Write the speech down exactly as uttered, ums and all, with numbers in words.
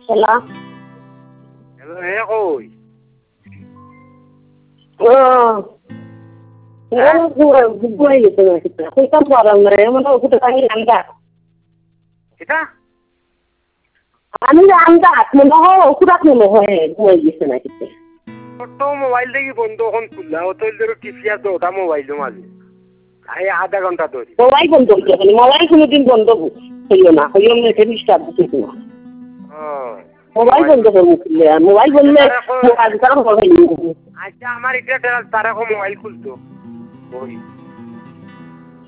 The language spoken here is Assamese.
Hello. Hello, hey, koi. Oh. Ano buhay buhay ito na kita. Kung saan parang na yun, ano ko tayo anda. Kita? Ano na anda? Muna ho, kurat mo mo eh, buhay ito na kita. तो मोबाइल देखी बंद kon खुला हो तो इधर किसिया तो उठा मोबाइल जो माली आए आधा घंटा तो मोबाइल बंद हो गया मोबाइल কোনো দিন বন্ধ হইও না হইও না এটা ডিস্টার্ব হচ্ছে না মোবাইল বন্ধ করব খুললে মোবাইল বললে কাজ করা হবে আচ্ছা আমার এটা তারা কো মোবাইল খুলতো ওই